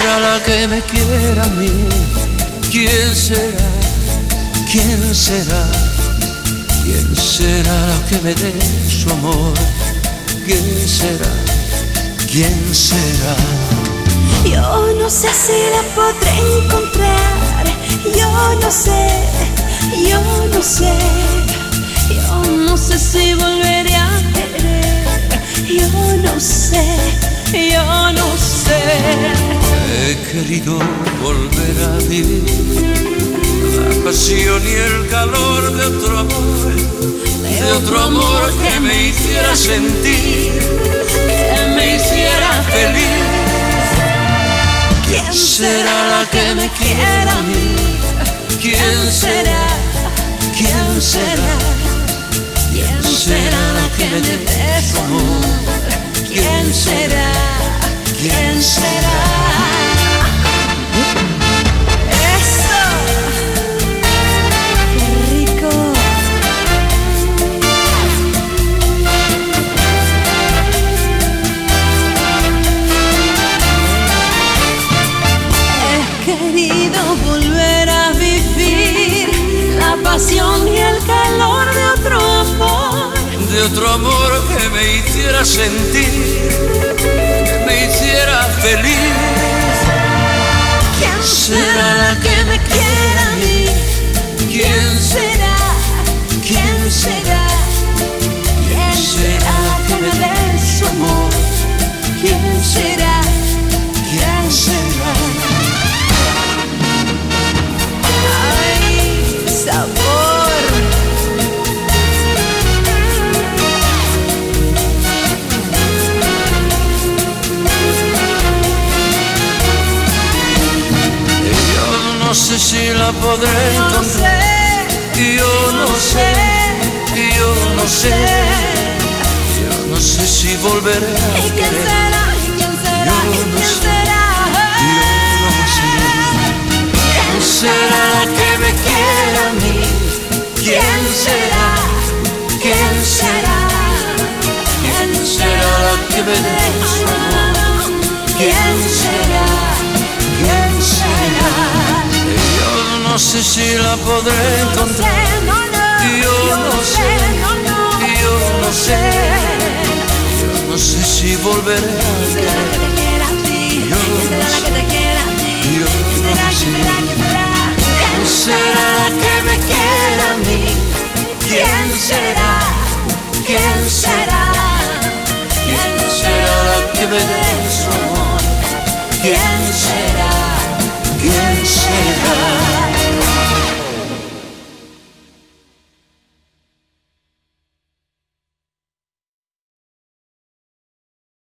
será la que me quiera a mí? ¿Quién será? ¿Quién será? ¿Quién será la que me dé su amor? ¿Quién será? ¿Quién será? Yo no sé si la podré encontrar. Yo no sé, yo no sé. Yo no sé si volveré a querer. Yo no sé, yo no sé. He querido volver a vivir la pasión y el calor de otro amor, de otro amor que me hiciera sentir, que me hiciera feliz. ¿Quién será la que me quiera a mí? ¿Quién será? ¿Quién será? ¿Quién será la que me dé su amor? ¿Quién será? ¿Quién será? Eso, qué rico. He querido volver a vivir la pasión y el calor de otro amor, de otro amor que me hiciera sentir, que me hiciera feliz. ¿Quién será la que me quiera a mí? ¿Quién será? ¿Quién será? ¿Quién será la que me dé su amor? ¿Quién será? ¿Quién será? ¡Ay, sabor! No sé si la podré encontrar. Yo no sé, yo no sé. Yo no sé si volveré a ¿Y quién querer. será? ¿Y quién será? ¿Y quién será? Yo no sé. ¿Quién será la que me quiera a mí? ¿Quién será? ¿Quién será? ¿Quién será la que me dé su amor? ¿Quién será? ¿Quién será? Yo no sé si la podré encontrar. Yo no sé, yo no sé. Yo no sé si volveré a querer.